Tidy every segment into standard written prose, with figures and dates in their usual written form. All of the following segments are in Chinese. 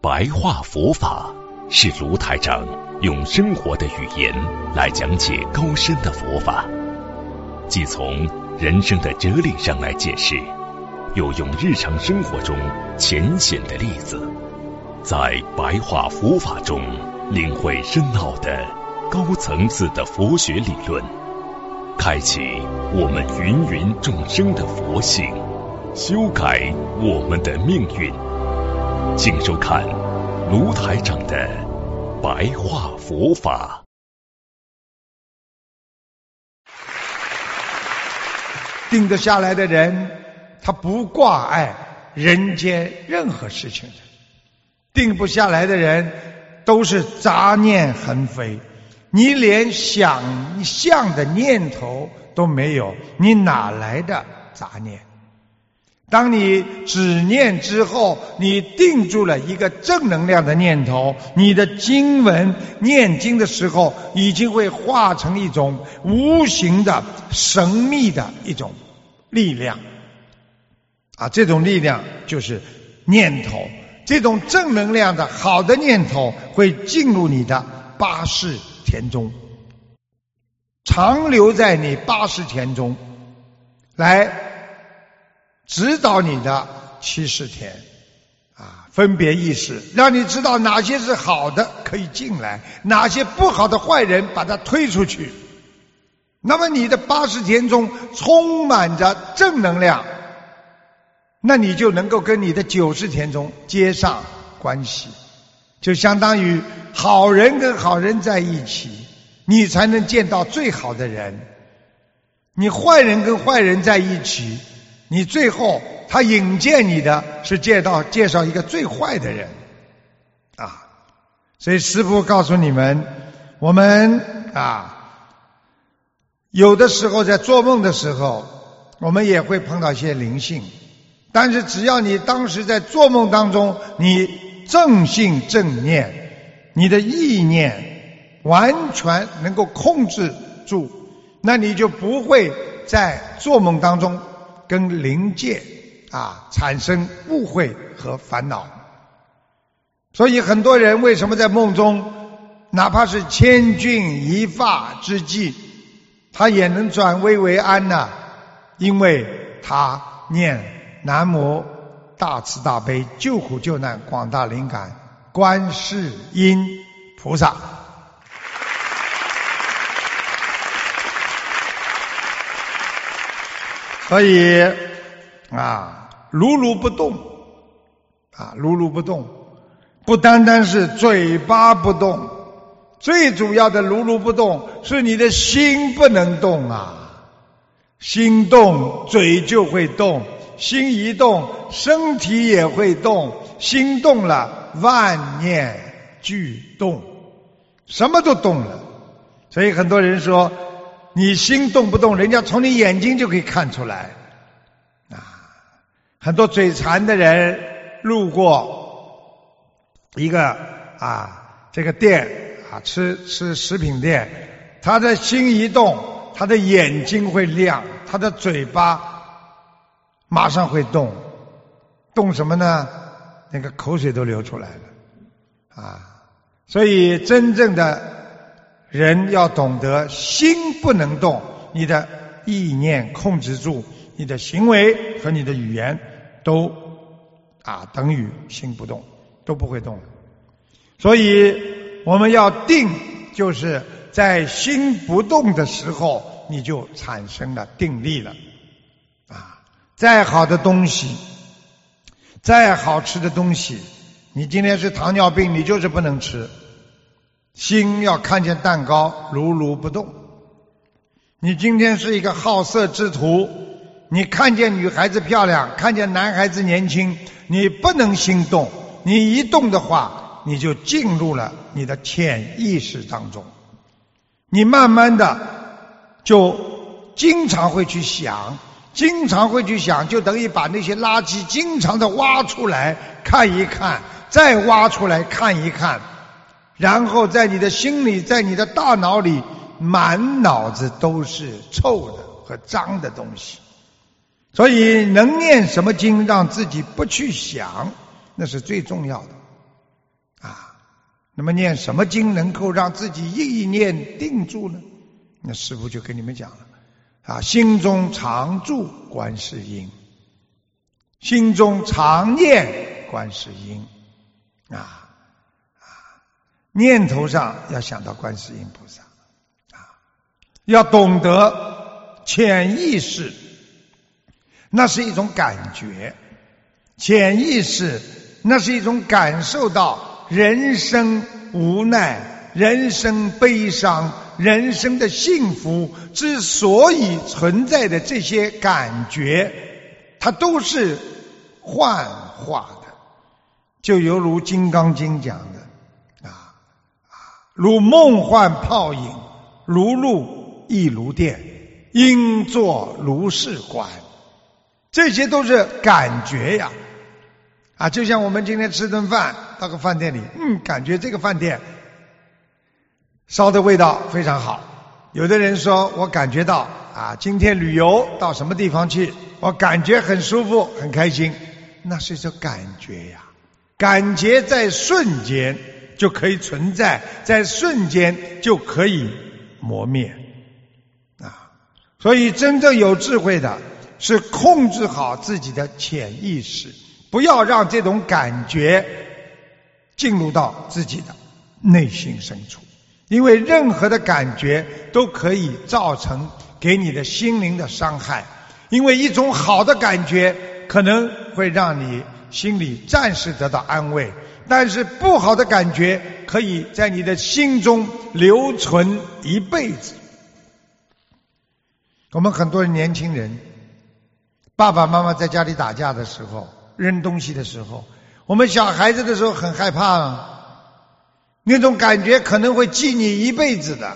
白话佛法是卢台长用生活的语言来讲解高深的佛法，既从人生的哲理上来解释，又用日常生活中浅显的例子，在白话佛法中领会深奥的高层次的佛学理论，开启我们芸芸众生的佛性，修改我们的命运。请收看卢台长的白话佛法。 定得下来的人，他不挂碍人间任何事情的；定不下来的人，都是杂念横飞。你连想象的念头都没有，你哪来的杂念？当你止念之后，你定住了一个正能量的念头，你的经文念经的时候，已经会化成一种无形的神秘的一种力量这种力量就是念头。这种正能量的好的念头会进入你的八识田中，长留在你八识田中，来指导你的七识田分别意识，让你知道哪些是好的可以进来，哪些不好的坏人把它推出去。那么你的八识田中充满着正能量，那你就能够跟你的九识田中接上关系，就相当于好人跟好人在一起，你才能见到最好的人。你坏人跟坏人在一起，你最后他引荐你的是介绍一个最坏的人所以师父告诉你们，我们有的时候在做梦的时候，我们也会碰到一些灵性，但是只要你当时在做梦当中，你正信正念，你的意念完全能够控制住，那你就不会在做梦当中跟灵界产生误会和烦恼。所以很多人为什么在梦中哪怕是千钧一发之际，他也能转危为安呢？因为他念南无大慈大悲救苦救难广大灵感观世音菩萨。所以如如不动如如不动，不单单是嘴巴不动，最主要的如如不动是你的心不能动心动嘴就会动，心一动身体也会动，心动了万念俱动，什么都动了。所以很多人说你心动不动，人家从你眼睛就可以看出来很多嘴馋的人路过一个这个店吃食品店，他的心一动，他的眼睛会亮，他的嘴巴马上会动。动什么呢？那个口水都流出来了所以真正的人要懂得，心不能动，你的意念控制住，你的行为和你的语言都等于心不动，都不会动。所以我们要定，就是在心不动的时候，你就产生了定力了再好的东西，再好吃的东西，你今天是糖尿病，你就是不能吃。心要看见蛋糕如如不动。你今天是一个好色之徒，你看见女孩子漂亮，看见男孩子年轻，你不能心动，你一动的话，你就进入了你的潜意识当中，你慢慢的就经常会去想，就等于把那些垃圾经常的挖出来看一看，再挖出来看一看，然后在你的心里，在你的大脑里，满脑子都是臭的和脏的东西。所以能念什么经让自己不去想，那是最重要的那么念什么经能够让自己意念定住呢？那师父就跟你们讲了心中常住观世音，心中常念观世音念头上要想到观世音菩萨要懂得潜意识，那是一种感觉，潜意识那是一种感受到人生无奈、人生悲伤、人生的幸福之所以存在的这些感觉，它都是幻化的，就犹如《金刚经》讲的如梦幻泡影，如露亦如电，应作如是观。这些都是感觉呀就像我们今天吃顿饭，到个饭店里感觉这个饭店烧的味道非常好。有的人说我感觉到今天旅游到什么地方去，我感觉很舒服很开心，那是一种感觉呀。感觉在瞬间就可以存在，在瞬间就可以磨灭所以真正有智慧的是控制好自己的潜意识，不要让这种感觉进入到自己的内心深处，因为任何的感觉都可以造成给你的心灵的伤害。因为一种好的感觉可能会让你心里暂时得到安慰，但是不好的感觉可以在你的心中留存一辈子。我们很多年轻人，爸爸妈妈在家里打架的时候，扔东西的时候，我们小孩子的时候很害怕那种感觉可能会记你一辈子的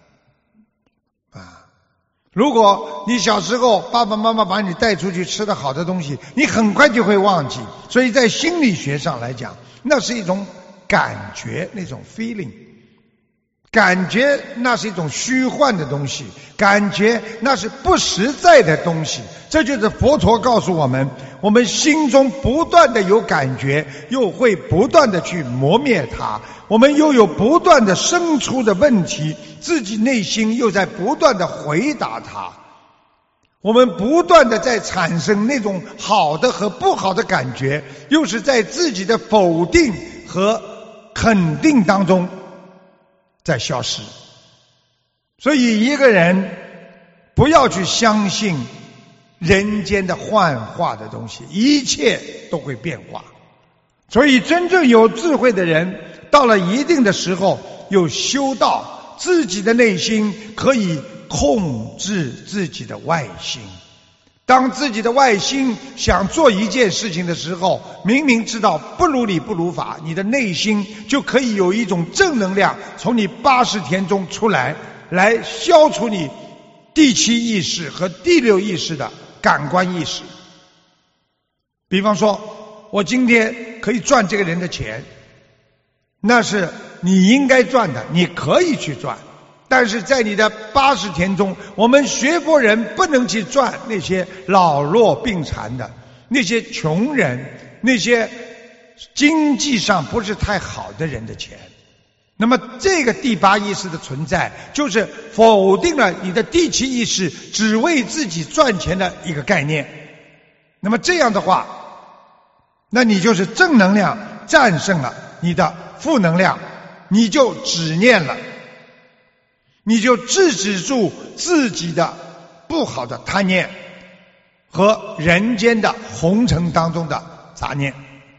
如果你小时候爸爸妈妈把你带出去吃的好的东西，你很快就会忘记。所以在心理学上来讲，那是一种感觉，那种 feeling。感觉那是一种虚幻的东西，感觉那是不实在的东西。这就是佛陀告诉我们，我们心中不断的有感觉，又会不断的去磨灭它，我们又有不断的生出的问题，自己内心又在不断的回答它，我们不断的在产生那种好的和不好的感觉，又是在自己的否定和肯定当中在消失。所以一个人不要去相信人间的幻化的东西，一切都会变化。所以真正有智慧的人，到了一定的时候，有修道，自己的内心可以控制自己的外心。当自己的外心想做一件事情的时候，明明知道不如理不如法，你的内心就可以有一种正能量从你80田中出来，来消除你第7意识和第6意识的感官意识。比方说，我今天可以赚这个人的钱，那是你应该赚的，你可以去赚。但是在你的80田中，我们学佛人不能去赚那些老弱病残的，那些穷人，那些经济上不是太好的人的钱。那么这个第8意识的存在，就是否定了你的第7意识只为自己赚钱的一个概念。那么这样的话，那你就是正能量战胜了你的负能量，你就止念了，你就制止住自己的不好的贪念和人间的红尘当中的杂念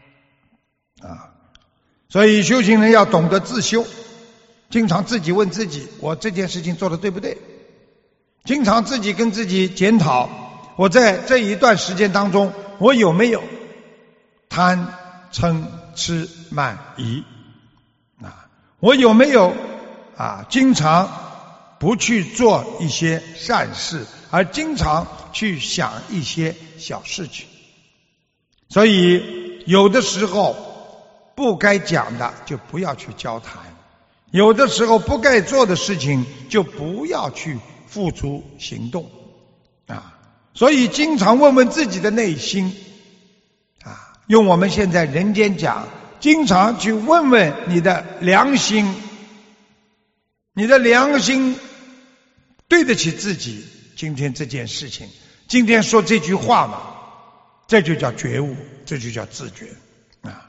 所以修行人要懂得自修，经常自己问自己，我这件事情做得对不对？经常自己跟自己检讨，我在这一段时间当中，我有没有贪嗔痴慢疑我有没有经常不去做一些善事，而经常去想一些小事情。所以有的时候不该讲的就不要去交谈，有的时候不该做的事情就不要去付诸行动所以经常问问自己的内心用我们现在人间讲经常去问问你的良心，你的良心对得起自己今天这件事情，今天说这句话嘛，这就叫觉悟，这就叫自觉啊。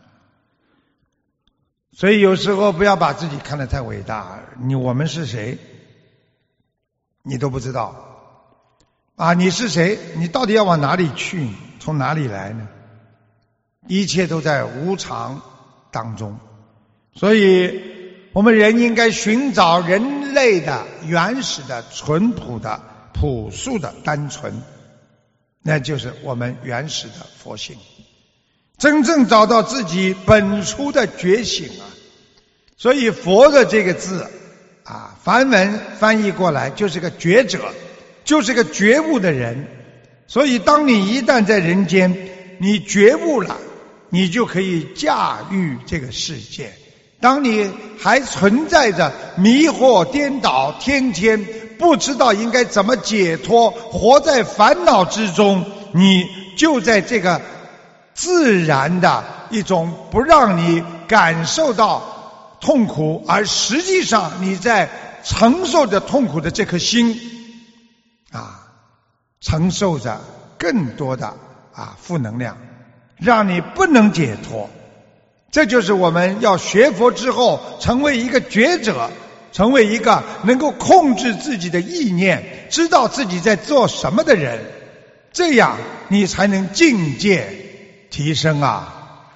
所以有时候不要把自己看得太伟大，我们是谁你都不知道啊！你是谁？你到底要往哪里去？从哪里来呢？一切都在无常当中，所以我们人应该寻找人类的原始的、淳朴的、朴素的、单纯，那就是我们原始的佛性，真正找到自己本初的觉醒啊！所以佛的这个字啊，梵文翻译过来就是个觉者，就是个觉悟的人。所以当你一旦在人间你觉悟了，你就可以驾驭这个世界。当你还存在着迷惑颠倒，天天不知道应该怎么解脱，活在烦恼之中，你就在这个自然的一种不让你感受到痛苦，而实际上你在承受着痛苦的这颗心啊，承受着更多的负能量，让你不能解脱。这就是我们要学佛之后成为一个觉者，成为一个能够控制自己的意念，知道自己在做什么的人，这样你才能境界提升啊。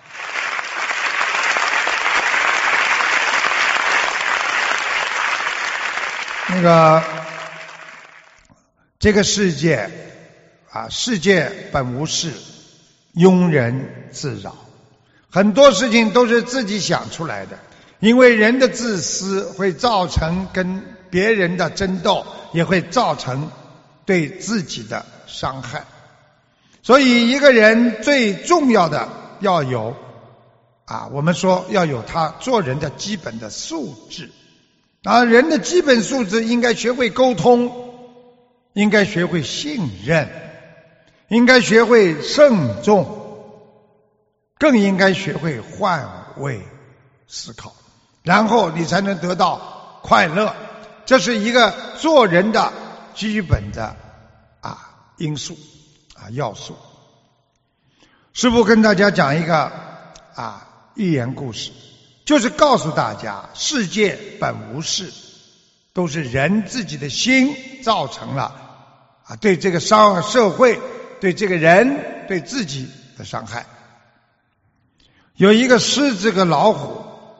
这个世界世界本无事，庸人自扰。很多事情都是自己想出来的，因为人的自私会造成跟别人的争斗，也会造成对自己的伤害。所以一个人最重要的要有我们说要有他做人的基本的素质。人的基本素质应该学会沟通，应该学会信任，应该学会慎重，更应该学会换位思考，然后你才能得到快乐。这是一个做人的基本的因素要素。师父跟大家讲一个寓言故事，就是告诉大家世界本无事，都是人自己的心造成了对这个社会、对这个人、对自己的伤害。有一个狮子和老虎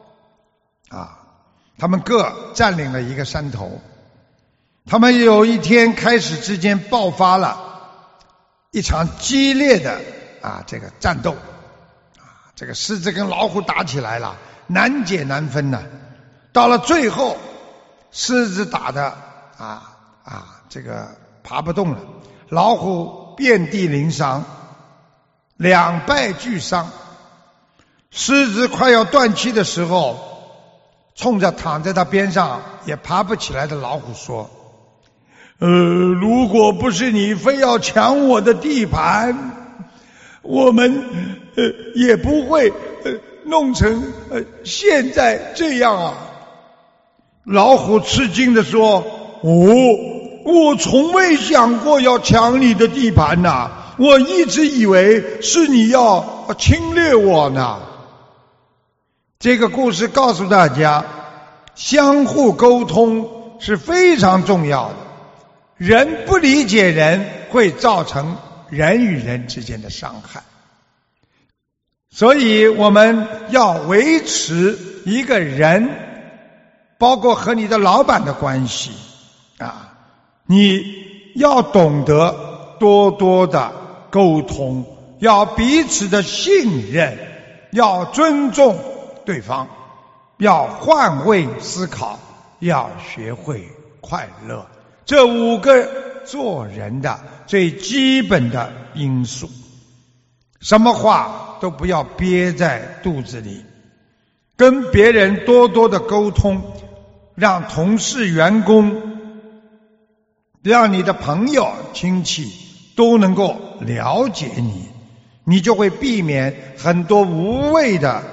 他们各占领了一个山头，他们有一天开始之间爆发了一场激烈的这个战斗这个狮子跟老虎打起来了，难解难分呢。到了最后，狮子打的这个爬不动了，老虎遍地鳞伤，两败俱伤。狮子快要断气的时候，冲着躺在他边上也爬不起来的老虎说，如果不是你非要抢我的地盘，我们也不会弄成现在这样老虎吃惊地说，我从未想过要抢你的地盘我一直以为是你要侵略我呢。这个故事告诉大家，相互沟通是非常重要的。人不理解人，会造成人与人之间的伤害。所以我们要维持一个人，包括和你的老板的关系你要懂得多多的沟通，要彼此的信任，要尊重对方，要换位思考，要学会快乐。这5个做人的最基本的因素。什么话都不要憋在肚子里，跟别人多多的沟通，让同事、员工，让你的朋友、亲戚都能够了解你，你就会避免很多无谓的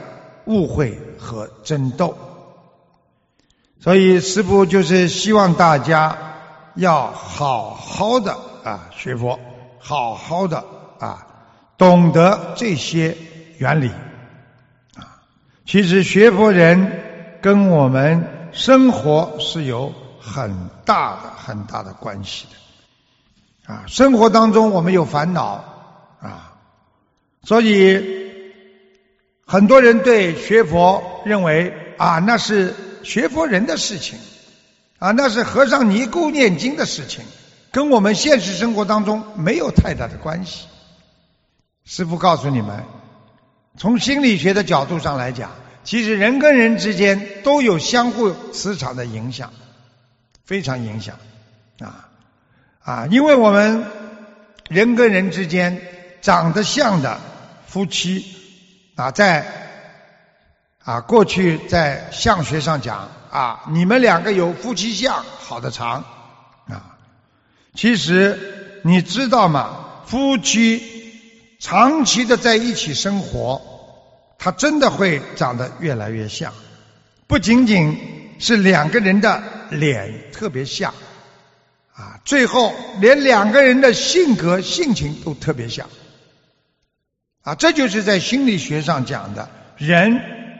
误会和争斗。所以师父就是希望大家要好好的学佛，好好的懂得这些原理其实学佛人跟我们生活是有很大的关系的生活当中我们有烦恼所以很多人对学佛认为那是学佛人的事情那是和尚尼姑念经的事情，跟我们现实生活当中没有太大的关系。师父告诉你们，从心理学的角度上来讲，其实人跟人之间都有相互磁场的影响，非常影响因为我们人跟人之间长得像的夫妻在过去在相学上讲你们两个有夫妻相，好得长其实你知道吗？夫妻长期的在一起生活，他真的会长得越来越像，不仅仅是两个人的脸特别像最后连两个人的性格性情都特别像这就是在心理学上讲的，人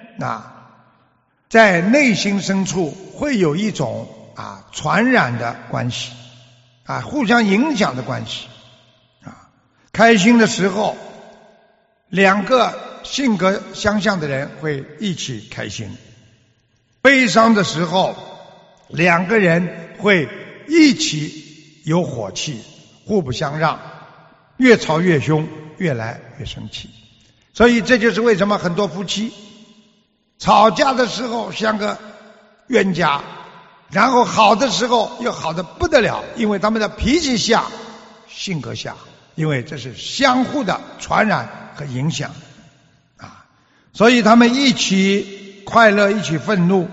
在内心深处会有一种传染的关系互相影响的关系开心的时候，两个性格相像的人会一起开心；悲伤的时候，两个人会一起有火气，互不相让，越吵越凶，越来越生气。所以这就是为什么很多夫妻吵架的时候像个冤家，然后好的时候又好得不得了，因为他们的脾气像，性格像，因为这是相互的传染和影响所以他们一起快乐，一起愤怒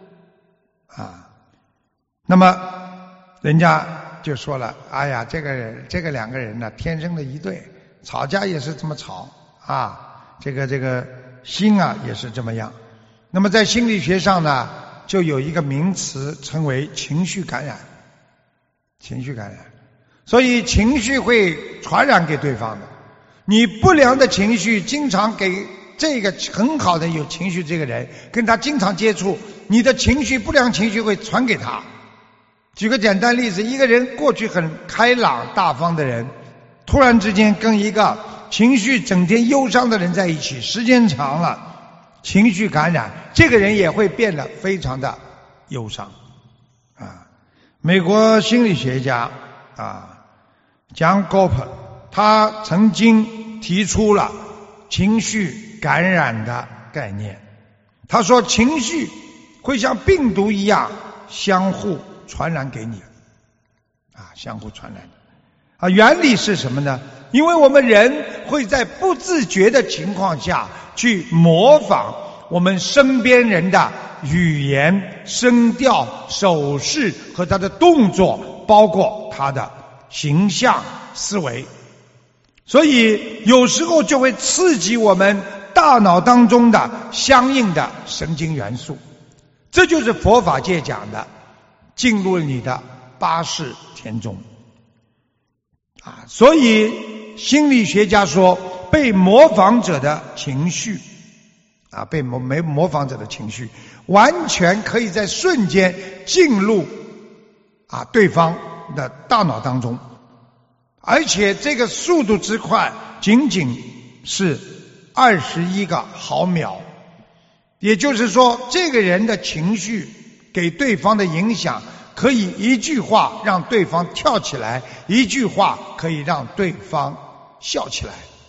那么人家就说了，哎呀，这个两个人呢，天生的一对，吵架也是这么吵这个心也是这么样。那么在心理学上呢，就有一个名词称为情绪感染。情绪感染，所以情绪会传染给对方的。你不良的情绪经常给这个很好的有情绪这个人，跟他经常接触，你的情绪不良情绪会传给他。举个简单例子，一个人过去很开朗大方的人，突然之间跟一个情绪整天忧伤的人在一起，时间长了，情绪感染，这个人也会变得非常的忧伤美国心理学家John Gottman， 他曾经提出了情绪感染的概念。他说情绪会像病毒一样相互传染给你相互传染原理是什么呢？因为我们人会在不自觉的情况下去模仿我们身边人的语言、声调、手势和他的动作，包括他的形象、思维，所以有时候就会刺激我们大脑当中的相应的神经元素。这就是佛法界讲的进入你的八识田中所以心理学家说，被模仿者的情绪被模仿者的情绪完全可以在瞬间进入对方的大脑当中，而且这个速度之快仅仅是21个毫秒。也就是说，这个人的情绪给对方的影响，可以一句话让对方跳起来，一句话可以让对方笑起来